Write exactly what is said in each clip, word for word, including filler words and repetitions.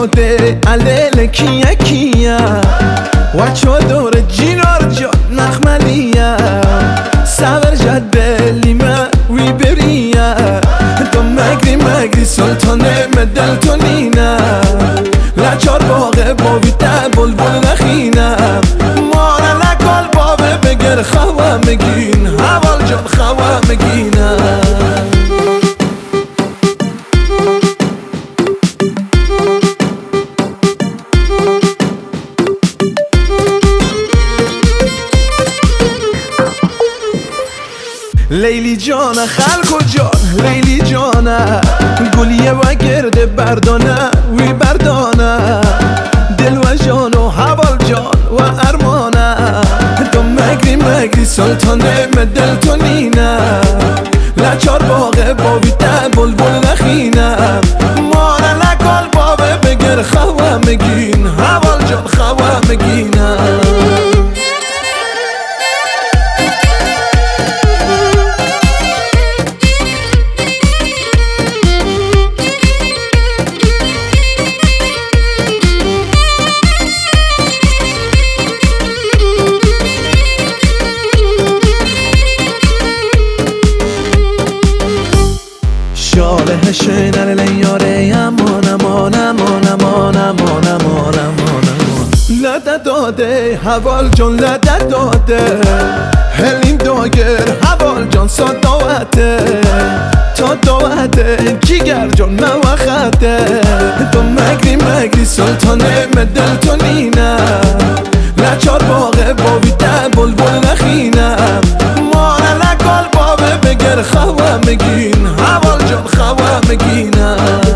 داده علیل کیه کیه و چادر جینار جا نخملیه سور جده لیمه وی بریه دو مگری مگری سلطانه مدل تو نینه لچار باغه باویده بلبل نخینه ماره لکال بابه بگر خواه مگین حوال جان خواه مگینه لیلی جان خلق و جان لیلی جانه گلیه و گرده بردانه وی بردانه دل و جان و حوال جان و ارمانه تو مگری مگری سلطانه مدل تو نینه لچار باغه باویده بلبل نخینه ماره لکال بابه بگر خواه مگین حوال جان خواه مگینه شاله شنر لیاره امان امان امان امان امان امان امان لده داده حوال جان لده داده هلین داگر حوال جان ساد داوته تا داوته جیگر جان موخته تو مگری مگری سلطانه مدل تو نینه لچار باغه باویده بلبل نخینه ماره لکال بابه بگر خواه مگین حوال جان خواه مگینه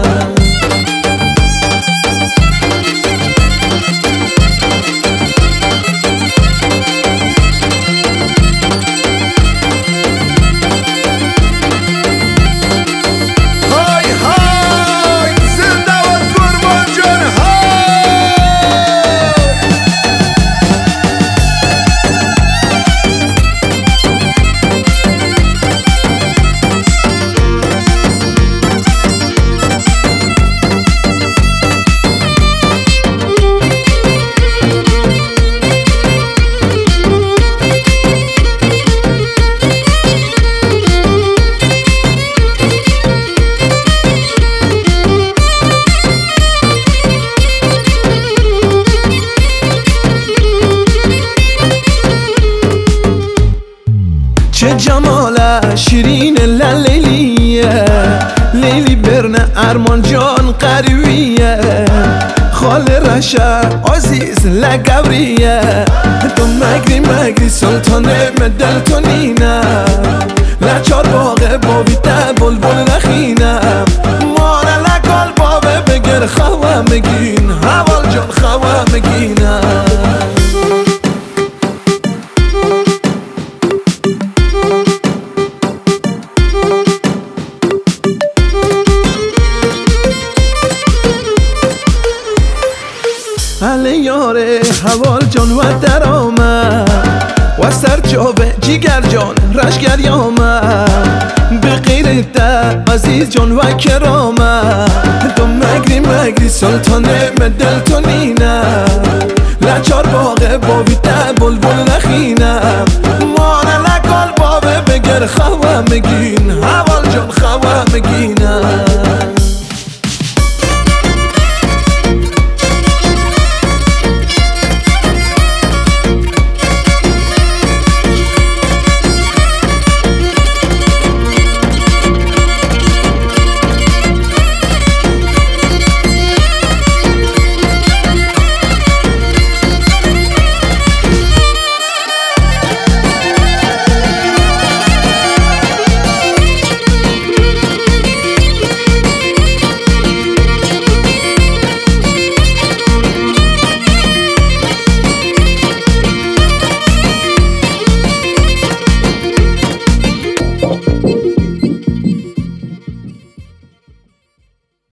چه جماله شیرین لیلیه لیلی برنه ارمان جان قریبیه خال رشه عزیز لگوریه تو مگری مگری سلطانه مدل تو نینه لچار باغه باویده بلبل نخینه ماره لکال بابه بگر خواه مگین حوال جان خواه مگینه علی یاره حوال جان و در آمد و سر جابه جیگر جان رشگر یامد به غیرت عزیز جان و کرامد تو مگری مگری سلطانه مدل تو نینه لچار باغه باویده بلبل نخینه ماره لکال بابه بگر خواه مگین حوال جان خواه مگینه